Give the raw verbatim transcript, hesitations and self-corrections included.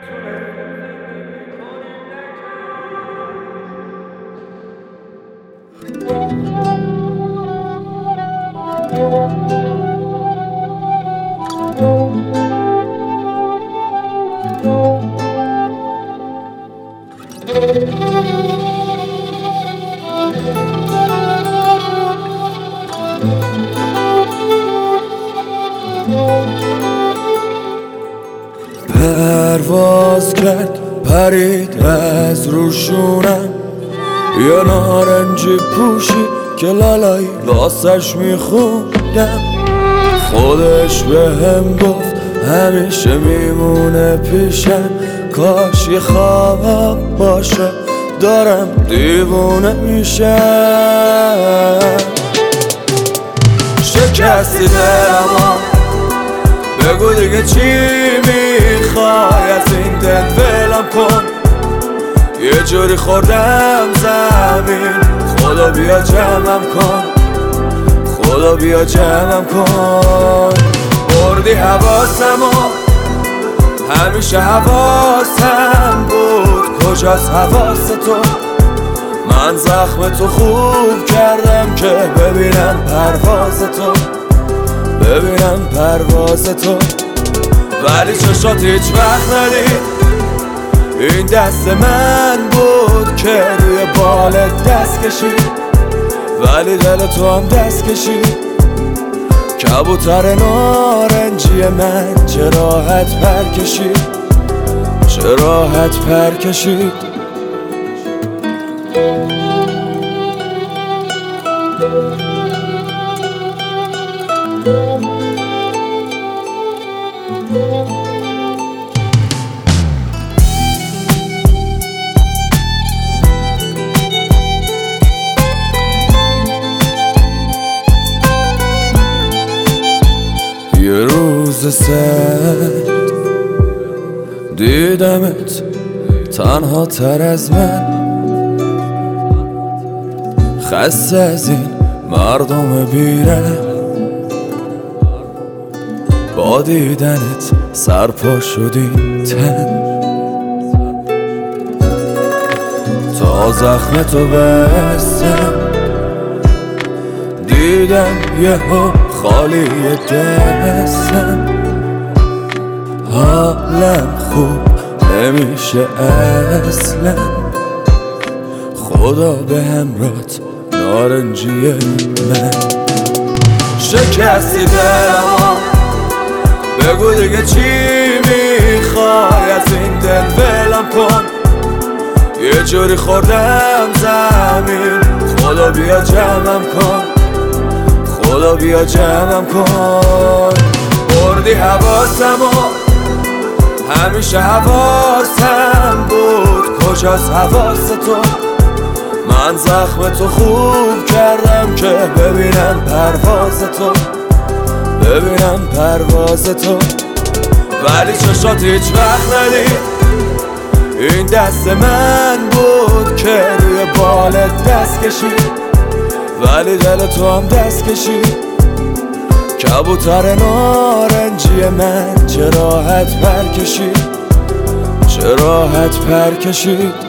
پرواز کرد پرید از روشونم، یه نارنجی پوشی که لالایی واسش میخوندم. خودش به هم گفت همیشه میمونه پیشم، کاش یه خواب باشه دارم دیوونه میشم. شکستی دلمو بگو دیگه چی میخوای، از این دل ولم کن. یه جوری خوردم زمین، خدا بیا جمعم کن، خدا بیا جمعم کن. بردی حواسمو، همیشه حواسم بود، کجاست حواس تو؟ من زخم تو خوب کردم که ببینم پرواز تو، ببینم پرواز تو. ولی چشات هیچ وقت ندید، این دست من بود که روی بالت دست کشید، ولی دل تو هم دست کشید. کبوتر نارنجی من چه راحت پر کشید، چه راحت پر کشید. یه روز سرد دیدمت تنها تر از من، خسته از این مردم بیرم. با دیدنت سرپا شدی تن، تا زخم تو بستم دیدم یهو خالی دستم. حالم خوب نمیشه اصلا، خدا به همراهت نارنجی من. شکستی دلمو بگو دیگه چی میخوای، از این دل ولم کن. یه جوری خوردم زمین، خدا بیا جمعم کن، خدا بیا جمعم کن. بردی حواسمو، همیشه حواسم بود، کجاست حواس تو؟ من زخم تو خوب کردم که ببینم پرواز تو، ببینم پرواز تو. ولی چشات هیچ وقت ندید، این دست من بود که روی بالت دست کشید، ولی دل تو هم دست کشید. کبوتر نارنجی من چه راحت پر کشید، چه راحت پر کشید.